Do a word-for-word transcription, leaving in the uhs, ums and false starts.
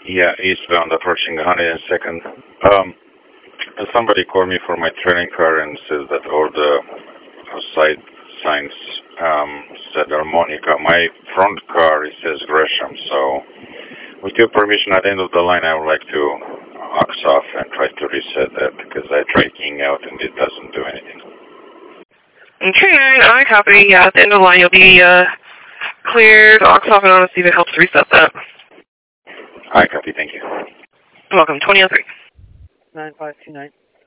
Yeah, eastbound approaching one hundred second. Um, somebody called me for my training car and says that all the side signs um, said Harmonica. My front car, it says Gresham. So with your permission, at the end of the line, I would like to aux off and try to reset that because I tried keying out and it doesn't do anything. Okay, I copy. Yeah, at the end of the line, you'll be uh, cleared. Aux off and on to see if it helps reset that. I copy. Thank you. Welcome. twenty oh three. nine five two nine.